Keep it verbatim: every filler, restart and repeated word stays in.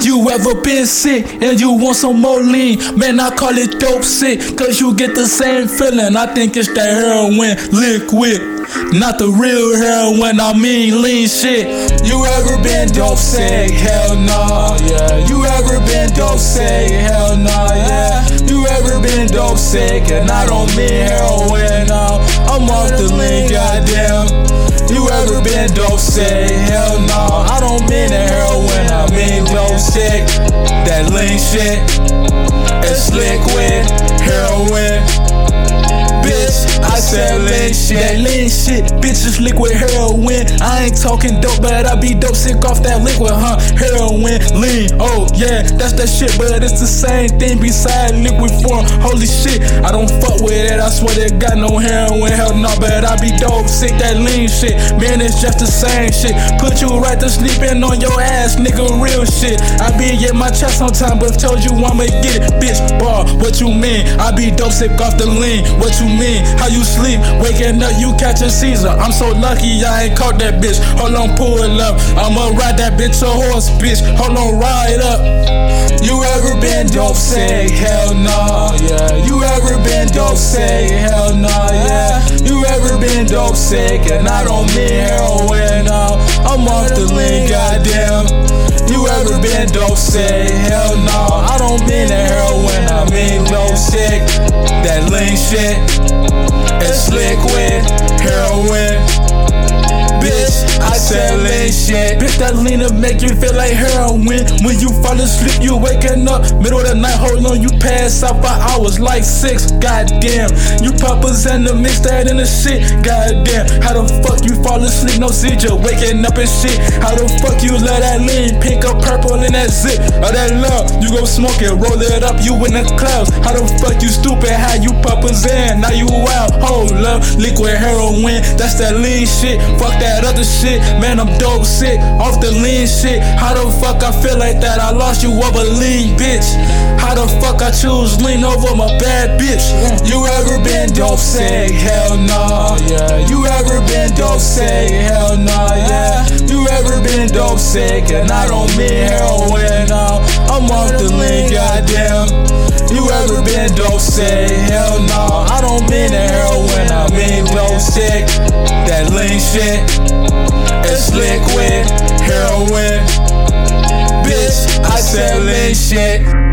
You ever been sick and you want some more lean? Man, I call it dope sick, cause you get the same feeling. I think it's the heroin liquid, not the real heroin, I mean lean shit. You ever been dope sick? Hell nah, yeah. You ever been dope sick? Hell nah, yeah. You ever been dope sick? And I don't mean heroin, no. I'm off the lean, goddamn. You ever been dope sick? Hell no, I don't mean the heroin, I mean dope sick. That lean shit, it's liquid, heroin. Bitch, I said lean shit. That lean shit, bitch, is liquid heroin. I ain't talking dope, but I be dope sick off that liquid, huh? Heroin, lean, oh yeah, that's that shit. But it's the same thing beside liquid form. Holy shit, I don't fuck with it, I swear they got no heroin. Hell no, but I be dope sick, that lean shit. Man, it's just the same shit. Put you right to sleeping on your ass, nigga, real shit. I be in my chest sometime, but told you I'ma get it, bitch. Bar, what you mean? I be dope sick off the lean. What you mean? How you sleep? Waking up, you catch a Caesar. I'm so lucky I ain't caught that bitch. Hold on, pull it up. I'ma ride that bitch a horse, bitch. Hold on, ride up. You ever been dope sick? Hell no, yeah. You ever been dope sick? Hell no, yeah. You ever been dope sick? And I don't mean heroin, no. I'm off the lean, goddamn. You ever been dope sick? Hell no, I don't mean the heroin, I mean dope sick. That lean shit, it's liquid, heroin. Bitch, I said lean shit. Bitch, that lean to make you feel like heroin. When you fall asleep, you waking up middle of the night, hold on, you pass out for hours like six. Goddamn, you poppers and the mix that in the shit. Goddamn, how the fuck you fall asleep? No seizure, waking up and shit. How the fuck you let that lean pink or purple in that zip? Or that love, you go smoke it, roll it up, you in the clouds. How the fuck you stupid? How you poppers in? Now you out. Hold up, liquid heroin, that's that lean shit. Fuck that other shit, man, I'm dope sick off the lean shit. How the fuck I feel like that? I lost you over lean, bitch. How the fuck I choose lean over my bad bitch? You ever been dope sick? Hell no, yeah. You ever been dope sick? Hell no, yeah. You ever been dope sick? And I don't mean heroin, no. I'm off the lean, goddamn. You ever been dope sick? Hell no, I don't mean the heroin, I mean dope sick. That lean shit, it's liquid, heroin. Bitch, I said lean shit.